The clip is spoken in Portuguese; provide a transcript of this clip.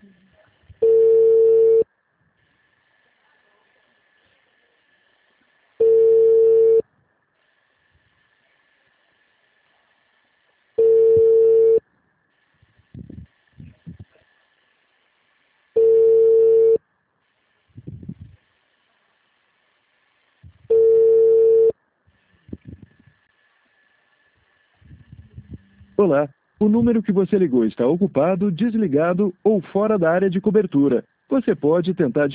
Olá, o número que você ligou está ocupado, desligado ou fora da área de cobertura. Você pode tentar